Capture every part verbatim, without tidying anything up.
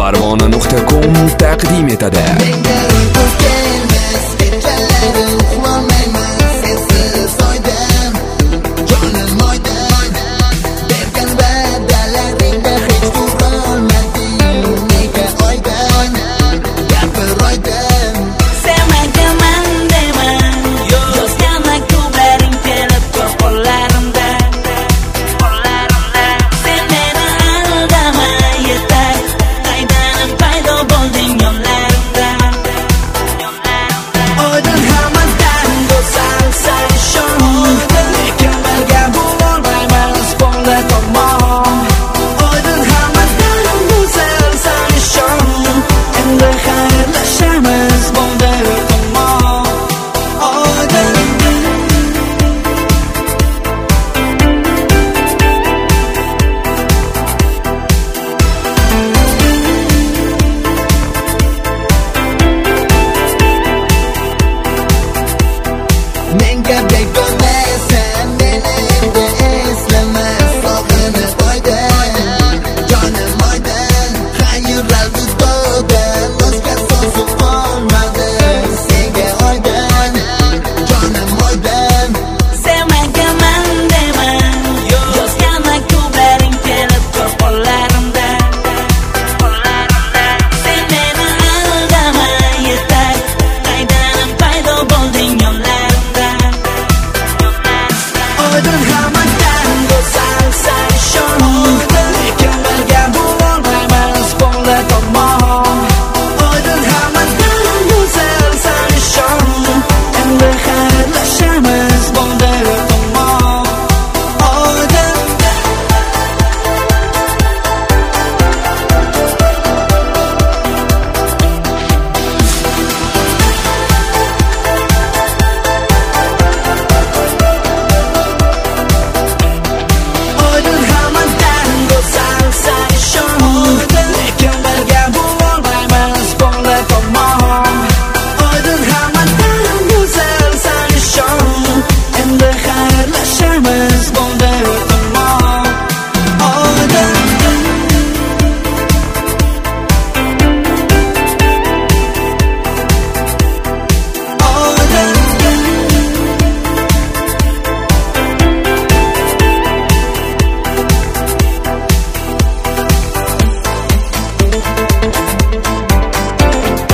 Farvona nuqta com taqdim etadi. Menga uyqu kelmas, kechalari uxlamayman sensiz oydan, jonim oydan. Bergan va'dalaringda hech turolmadim, nega oydan, gapir oydan. Sevmagaman deyman, yozgan maktublaring kelib ko'z qo'llarimda, qo'llarimda. Sen meni aldama yetar, qaydanim paydo bo'lding yo'llarimda, yo'llarimda. Oydin hammadan go'zal sarishon, lekin birga bo'lolmaymiz bo'ldi tomon. Oydin hammadan go'zal sarishon, endi xayrlashamiz bo'ldi tomon. Oydin Menga begonasan, meni endi eslama, sog'inib oydan, jonim oydan. Xayrlar dudodan, o'zga so'zim qolmadi senga oydan, jonim oydan. sevmagaman deyman, yozgan maktublaring kelib ko'z qo'llarimda, qo'llarimda. Sen meni aldama yetar, qaydanim paydo bo'lding yo'llarimda, yo'llarimda. Oydin hammadan go'zal sarishon, lekin birga bo'lolmaymiz bo'ldi tomon. Oydin hammadan go'zal sarishon, endi xayrlashamiz bo'ldi tomon. Oydin Oydin hammadan go'zal sarishon, lekin birga bo'lolmaymiz bo'ldi tomon. Oydin hammadan go'zal sarishon, endi xayrlashamiz bo'ldi tomon. Oydin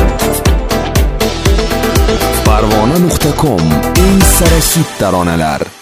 Farvona nuqta com eng sara hit taronalar.